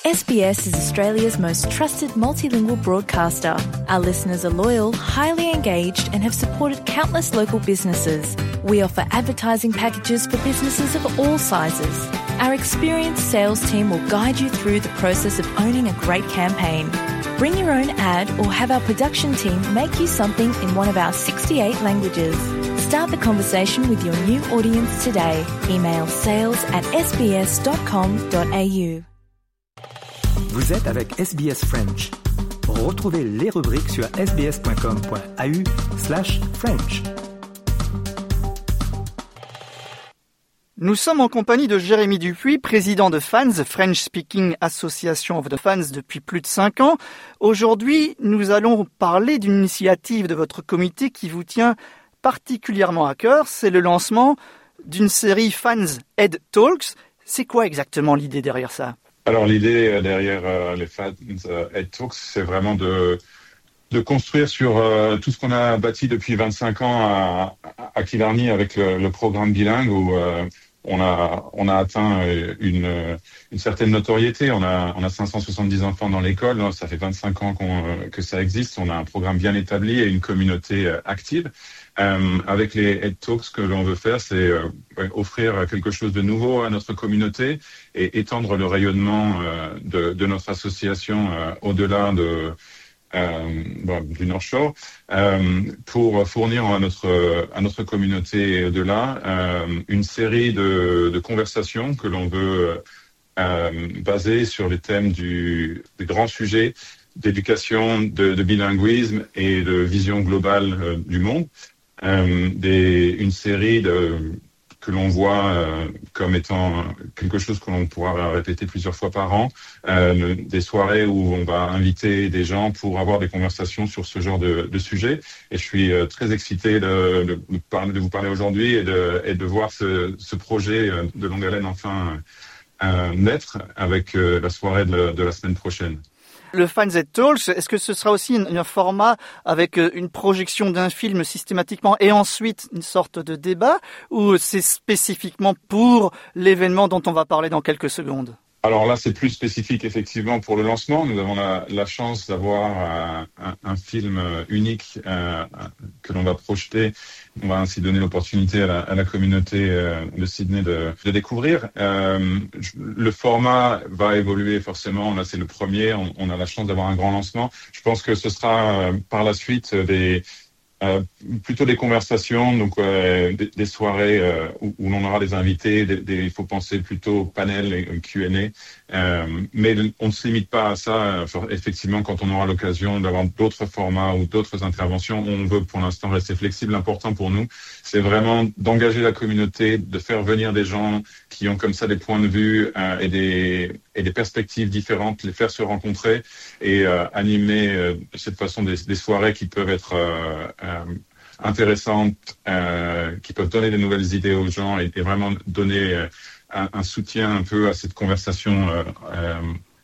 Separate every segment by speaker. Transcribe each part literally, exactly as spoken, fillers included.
Speaker 1: S B S is Australia's most trusted multilingual broadcaster. Our listeners are loyal, highly engaged, and have supported countless local businesses. We offer advertising packages for businesses of all sizes. Our experienced sales team will guide you through the process of owning a great campaign. Bring your own ad or have our production team make you something in one of our sixty-eight languages. Start the conversation with your new audience today. Email sales at s b s dot com dot a u.
Speaker 2: Vous êtes avec S B S French. Retrouvez les rubriques sur s b s dot com dot a u slash French.
Speaker 3: Nous sommes en compagnie de Jérémy Dupuis, président de F A N S, French Speaking Association of the F A N S depuis plus de cinq ans. Aujourd'hui, nous allons parler d'une initiative de votre comité qui vous tient particulièrement à cœur. C'est le lancement d'une série F A N S Ed Talks. C'est quoi exactement l'idée derrière ça ?
Speaker 4: Alors l'idée derrière euh, les F A N S euh, Ed Talks, c'est vraiment de, de construire sur euh, tout ce qu'on a bâti depuis vingt-cinq ans à, à Killarney avec le, le programme bilingue où euh, on a on a atteint une, une certaine notoriété. On a on a cinq cent soixante-dix enfants dans l'école. Ça fait vingt-cinq ans qu'on, que ça existe. On a un programme bien établi et une communauté active. Euh, avec les Ed Talks, ce que l'on veut faire, c'est euh, offrir quelque chose de nouveau à notre communauté et étendre le rayonnement euh, de, de notre association euh, au-delà de, euh, bon, du North Shore euh, pour fournir à notre, à notre communauté au-delà euh, une série de, de conversations que l'on veut euh, baser sur les thèmes du, des grands sujets d'éducation, de, de bilinguisme et de vision globale euh, du monde. Euh, des, une série de, que l'on voit euh, comme étant quelque chose que l'on pourra répéter plusieurs fois par an, euh, des soirées où on va inviter des gens pour avoir des conversations sur ce genre de, de sujet. Et je suis euh, très excité de, de, de, parler, de vous parler aujourd'hui et de, et de voir ce, ce projet de longue haleine enfin euh, naître avec euh, la soirée de, de la semaine prochaine.
Speaker 3: Le F A N S Ed Talks, est-ce que ce sera aussi un format avec une projection d'un film systématiquement et ensuite une sorte de débat, ou c'est spécifiquement pour l'événement dont on va parler dans quelques secondes ?
Speaker 4: Alors là, c'est plus spécifique effectivement pour le lancement. Nous avons la, la chance d'avoir euh, un, un film unique euh, que l'on va projeter. On va ainsi donner l'opportunité à la, à la communauté euh, de Sydney de, de découvrir. Euh, le format va évoluer forcément. Là, c'est le premier. On, on a la chance d'avoir un grand lancement. Je pense que ce sera euh, par la suite des Euh, plutôt des conversations, donc euh, des, des soirées euh, où, où l'on aura des invités, des, des, il faut penser plutôt panel et Q and A, euh, mais on ne se limite pas à ça. Effectivement, quand on aura l'occasion d'avoir d'autres formats ou d'autres interventions, on veut pour l'instant rester flexible. L'important pour nous, c'est vraiment d'engager la communauté, de faire venir des gens qui ont comme ça des points de vue euh, et, des, et des perspectives différentes, les faire se rencontrer et euh, animer euh, de cette façon des, des soirées qui peuvent être euh, Euh, intéressantes, euh, qui peuvent donner de nouvelles idées aux gens et, et vraiment donner euh, un, un soutien un peu à cette conversation euh, euh,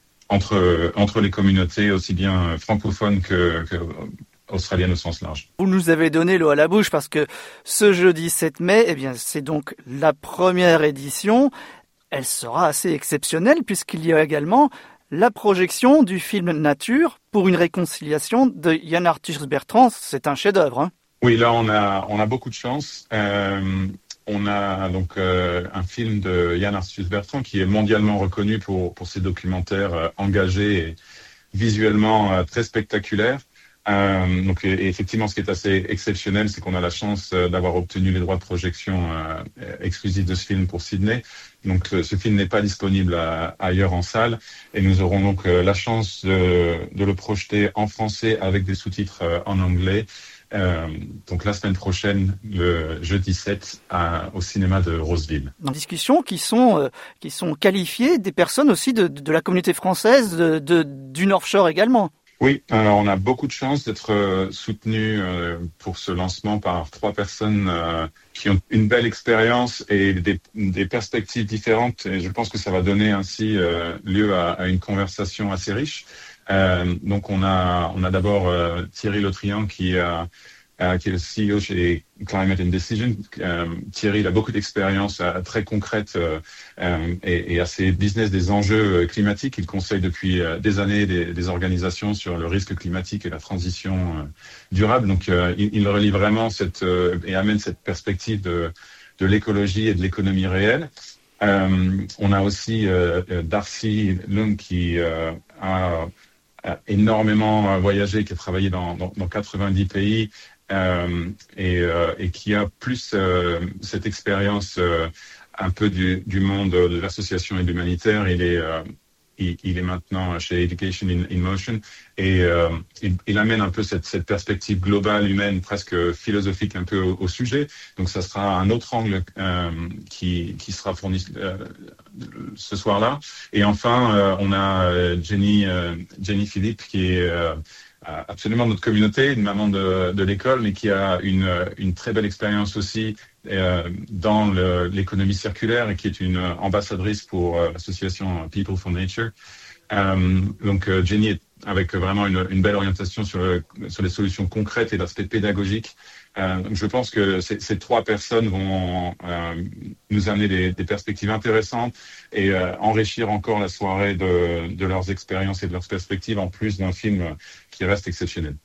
Speaker 4: entre, entre les communautés, aussi bien francophones que, que australiennes au sens large.
Speaker 3: Vous nous avez donné l'eau à la bouche parce que ce jeudi sept mai, eh bien, c'est donc la première édition. Elle sera assez exceptionnelle puisqu'il y a également la projection du film Nature pour une réconciliation de Yann Arthus Bertrand. C'est un chef-d'œuvre. Hein.
Speaker 4: Oui, là on a on a beaucoup de chance. Euh, on a donc euh, un film de Yann Arthus Bertrand qui est mondialement reconnu pour pour ses documentaires euh, engagés et visuellement euh, très spectaculaires. Euh, donc, et, et effectivement, ce qui est assez exceptionnel, c'est qu'on a la chance euh, d'avoir obtenu les droits de projection euh, exclusifs de ce film pour Sydney. Donc, euh, ce film n'est pas disponible à, ailleurs en salle, et nous aurons donc euh, la chance de, de le projeter en français avec des sous-titres euh, en anglais. Euh, donc la semaine prochaine, le jeudi sept, à, au cinéma de Roseville.
Speaker 3: Dans discussions qui sont euh, qui sont qualifiées des personnes aussi de, de la communauté française, de, de, du North Shore également.
Speaker 4: Oui, alors on a beaucoup de chance d'être euh, soutenus euh, pour ce lancement par trois personnes euh, qui ont une belle expérience et des, des perspectives différentes. Et je pense que ça va donner ainsi euh, lieu à, à une conversation assez riche. Euh, donc on a on a d'abord euh, Thierry Le Trian qui a euh, qui est le C E O chez Climate and Decision. Euh, Thierry, il a beaucoup d'expérience euh, très concrète euh, euh, et, et assez business des enjeux climatiques. Il conseille depuis euh, des années des, des organisations sur le risque climatique et la transition euh, durable. Donc, euh, il, il relie vraiment cette euh, et amène cette perspective de, de l'écologie et de l'économie réelle. Euh, on a aussi euh, Darcy Lung qui euh, a, a énormément voyagé, qui a travaillé dans, dans, dans quatre-vingt-dix pays euh, et, euh, et qui a plus euh, cette expérience euh, un peu du, du monde de l'association et de l'humanitaire. Il est euh, Il, il est maintenant chez Education in, in Motion et euh, il, il amène un peu cette, cette perspective globale, humaine, presque philosophique un peu au, au sujet. Donc ça sera un autre angle euh, qui, qui sera fourni euh, ce soir-là. Et enfin, euh, on a Jenny, euh, Jenny Philippe qui est euh, absolument notre communauté, une maman de, de l'école, mais qui a une, une très belle expérience aussi euh, dans le, l'économie circulaire et qui est une ambassadrice pour euh, l'association People for Nature. Euh, donc euh, Jenny est avec vraiment une, une belle orientation sur, le, sur les solutions concrètes et l'aspect pédagogique. Euh, donc je pense que ces, ces trois personnes vont euh, nous amener des, des perspectives intéressantes et euh, enrichir encore la soirée de, de leurs expériences et de leurs perspectives, en plus d'un film qui reste exceptionnel.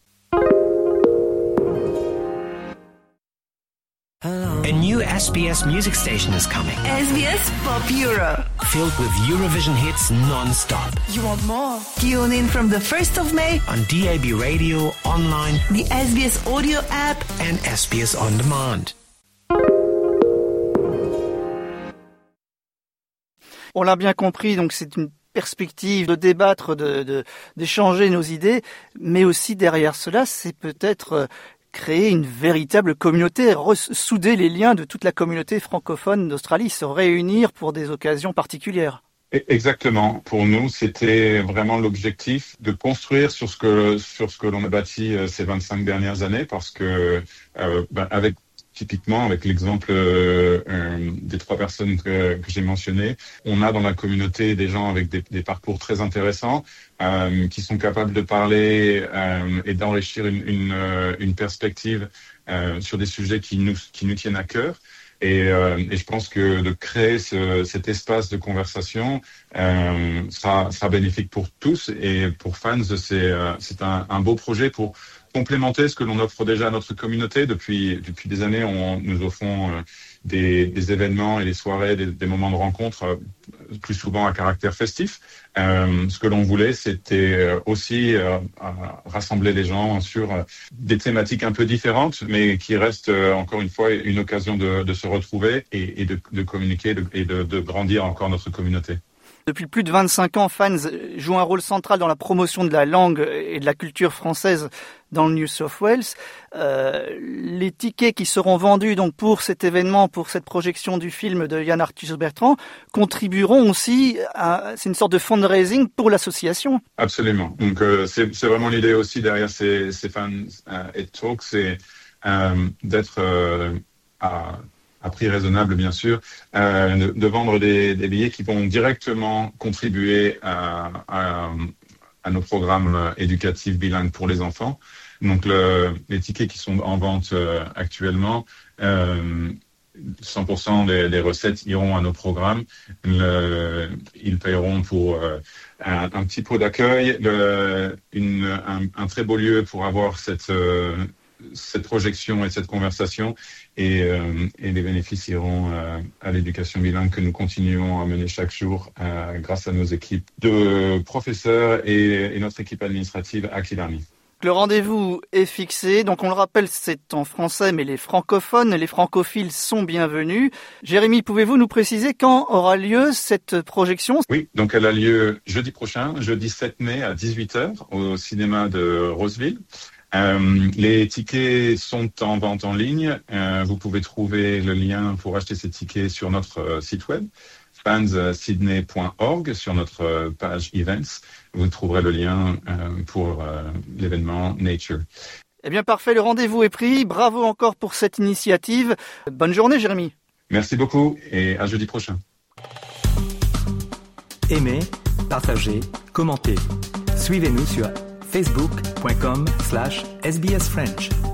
Speaker 5: A new S B S music station is coming.
Speaker 6: S B S Pop Euro.
Speaker 5: Filled with Eurovision hits non-stop.
Speaker 6: You want more? Tune in from the first of May
Speaker 5: on D A B radio, online,
Speaker 6: the S B S audio app
Speaker 5: and S B S On Demand.
Speaker 3: On l'a bien compris, donc c'est une perspective de débattre, de, de, d'échanger nos idées, mais aussi derrière cela, c'est peut-être créer une véritable communauté, souder les liens de toute la communauté francophone d'Australie, se réunir pour des occasions particulières.
Speaker 4: Exactement. Pour nous, c'était vraiment l'objectif de construire sur ce que sur ce que l'on a bâti ces vingt-cinq dernières années, parce que euh, ben, avec typiquement avec l'exemple euh, euh, des trois personnes que, que j'ai mentionnées, on a dans la communauté des gens avec des, des parcours très intéressants, euh, qui sont capables de parler euh, et d'enrichir une, une, une perspective euh, sur des sujets qui nous, qui nous tiennent à cœur. Et, euh, et je pense que de créer ce, cet espace de conversation euh, sera, sera bénéfique pour tous, et pour Fans, c'est, euh, c'est un, un beau projet pour complémenter ce que l'on offre déjà à notre communauté. Depuis, depuis des années, on, nous offrons euh, des, des événements et des soirées, des, des moments de rencontre, euh, plus souvent à caractère festif. Euh, ce que l'on voulait, c'était aussi euh, rassembler les gens sur euh, des thématiques un peu différentes, mais qui restent euh, encore une fois une occasion de, de se retrouver et, et de, de communiquer de, et de, de grandir encore notre communauté.
Speaker 3: Depuis plus de vingt-cinq ans, Fans joue un rôle central dans la promotion de la langue et de la culture française dans le New South Wales. Euh, les tickets qui seront vendus donc pour cet événement, pour cette projection du film de Yann Arthus-Bertrand, contribueront aussi à, c'est une sorte de fundraising pour l'association.
Speaker 4: Absolument. Donc euh, c'est, c'est vraiment l'idée aussi derrière ces, ces Fans euh, et Talks, c'est euh, d'être euh, à à prix raisonnable, bien sûr, euh, de, de vendre des, des billets qui vont directement contribuer à, à, à nos programmes éducatifs bilingues pour les enfants. Donc, le, les tickets qui sont en vente euh, actuellement, euh, cent pour cent des, des recettes iront à nos programmes. Le, ils paieront pour euh, un, un petit pot d'accueil, le, une, un, un très beau lieu pour avoir cette... Euh, cette projection et cette conversation, et, euh, et les bénéfices iront euh, à l'éducation bilingue que nous continuons à mener chaque jour euh, grâce à nos équipes de professeurs et, et notre équipe administrative à Killarney.
Speaker 3: Le rendez-vous est fixé, donc on le rappelle, c'est en français, mais les francophones, les francophiles sont bienvenus. Jérémy, pouvez-vous nous préciser quand aura lieu cette projection ?
Speaker 4: Oui, donc elle a lieu jeudi prochain, jeudi sept mai à dix-huit heures au cinéma de Roseville. Euh, les tickets sont en vente en ligne. Euh, vous pouvez trouver le lien pour acheter ces tickets sur notre euh, site web, fans sydney point org, sur notre euh, page Events. Vous trouverez le lien euh, pour euh, l'événement Nature.
Speaker 3: Eh bien, parfait, le rendez-vous est pris. Bravo encore pour cette initiative. Bonne journée, Jérémy.
Speaker 4: Merci beaucoup et à jeudi prochain.
Speaker 2: Aimez, partagez, commentez. Suivez-nous sur facebook point com slash S B S French.